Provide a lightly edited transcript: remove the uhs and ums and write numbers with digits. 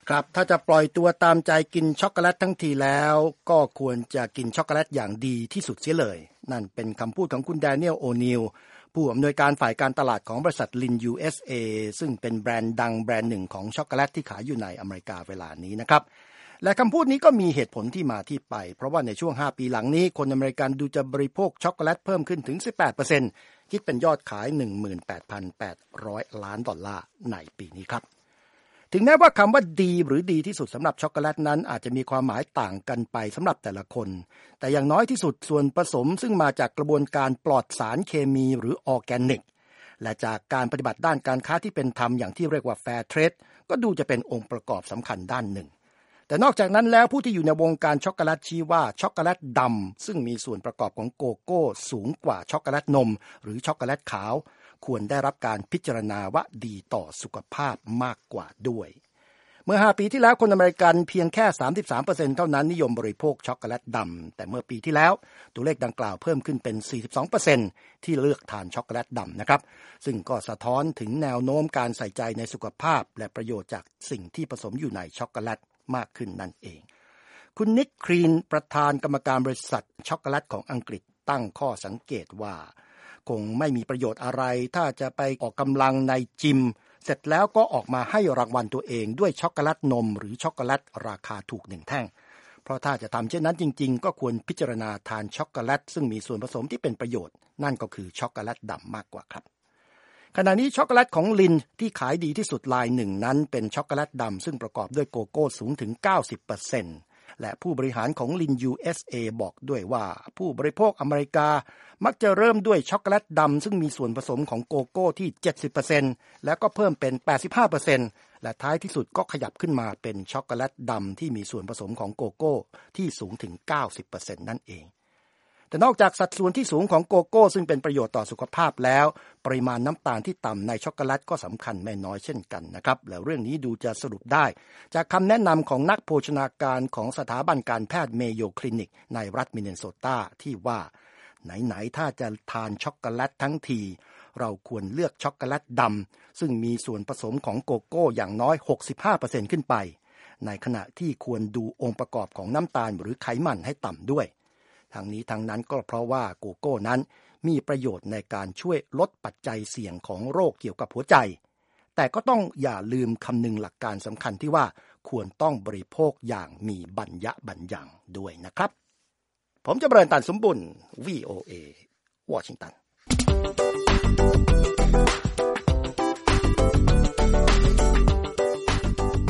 ครับถ้าจะปล่อยตัวตามใจกินช็อกโกแลตทั้งทีแล้วก็ควรจะกินช็อกโกแลตอย่างดีที่สุดเสียเลยนั่นเป็นคำพูดของคุณแดเนียลโอนิลผู้อำนวยการฝ่ายการตลาดของบริษัทลิน USA ซึ่งเป็นแบรนด์ดังแบรนด์หนึ่งของช็อกโกแลตที่ขายอยู่ในอเมริกาเวลานี้นะครับและคำพูดนี้ก็มีเหตุผลที่มาที่ไปเพราะว่าในช่วง5ปีหลังนี้คนอเมริกันดูจะบริโภคช็อกโกแลตเพิ่มขึ้นถึง 18% คิดเป็นยอดขาย 18,800 ล้านดอลลาร์ในปีนี้ครับถึงแม้ว่าคำว่าดีหรือดีที่สุดสำหรับช็อกโกแลตนั้นอาจจะมีความหมายต่างกันไปสำหรับแต่ละคนแต่อย่างน้อยที่สุดส่วนผสมซึ่งมาจากกระบวนการปลอดสารเคมีหรือออร์แกนิกและจากการปฏิบัติด้านการค้าที่เป็นธรรมอย่างที่เรียกว่าแฟร์เทรดก็ดูจะเป็นองค์ประกอบสำคัญด้านหนึ่งแต่นอกจากนั้นแล้วผู้ที่อยู่ในวงการช็อกโกแลตชี้ว่าช็อกโกแลตดำซึ่งมีส่วนประกอบของโกโก้สูงกว่าช็อกโกแลตนมหรือช็อกโกแลตขาวควรได้รับการพิจารณาว่าดีต่อสุขภาพมากกว่าด้วยเมื่อ5ปีที่แล้วคนอเมริกันเพียงแค่ 33% เท่านั้นนิยมบริโภคช็อกโกแลตดำแต่เมื่อปีที่แล้วตัวเลขดังกล่าวเพิ่มขึ้นเป็น 42% ที่เลือกทานช็อกโกแลตดำนะครับซึ่งก็สะท้อนถึงแนวโน้มการใส่ใจในสุขภาพและประโยชน์จากสิ่งที่ผสมอยู่ในช็อกโกแลตมากขึ้นนั่นเองคุณนิกครีนประธานกรรมการบริษัทช็อกโกแลตของอังกฤษตั้งข้อสังเกตว่าคงไม่มีประโยชน์อะไรถ้าจะไปออกกำลังในจิมเสร็จแล้วก็ออกมาให้รางวัลตัวเองด้วยช็อกโกแลตนมหรือช็อกโกแลตราคาถูก1แท่งเพราะถ้าจะทำเช่นนั้นจริงๆก็ควรพิจารณาทานช็อกโกแลตซึ่งมีส่วนผสมที่เป็นประโยชน์นั่นก็คือช็อกโกแลตดำมากกว่าครับขณะนี้ช็อกโกแลตของลินที่ขายดีที่สุดรายหนึ่งนั้นเป็นช็อกโกแลตดำซึ่งประกอบด้วยโกโก้สูงถึง 90%และผู้บริหารของลิน USA บอกด้วยว่าผู้บริโภคอเมริกามักจะเริ่มด้วยช็อกโกแลตดำซึ่งมีส่วนผสมของโกโก้ที่ 70% แล้วก็เพิ่มเป็น 85% และท้ายที่สุดก็ขยับขึ้นมาเป็นช็อกโกแลตดำที่มีส่วนผสมของโกโก้ที่สูงถึง 90% นั่นเองแต่นอกจากสัดส่วนที่สูงของโกโก้ซึ่งเป็นประโยชน์ต่อสุขภาพแล้วปริมาณน้ำตาลที่ต่ำในช็อกโกแลตก็สำคัญไม่น้อยเช่นกันนะครับแล้วเรื่องนี้ดูจะสรุปได้จากคำแนะนำของนักโภชนาการของสถาบันการแพทย์เมโยคลินิกในรัฐมินนิโซตาที่ว่าไหนๆถ้าจะทานช็อกโกแลตทั้งทีเราควรเลือกช็อกโกแลตดำซึ่งมีส่วนผสมของโกโก้อย่างน้อย 65% ขึ้นไปในขณะที่ควรดูองค์ประกอบของน้ำตาลหรือไขมันให้ต่ำด้วยทั้งนี้ทั้งนั้นก็เพราะว่าโกโก้นั้นมีประโยชน์ในการช่วยลดปัจจัยเสี่ยงของโรคเกี่ยวกับหัวใจแต่ก็ต้องอย่าลืมคำนึงหลักการสำคัญที่ว่าควรต้องบริโภคอย่างมีบรรยะบรรยังด้วยนะครับผมจะเบริญตันสมบุญ VOA วอชิงตัน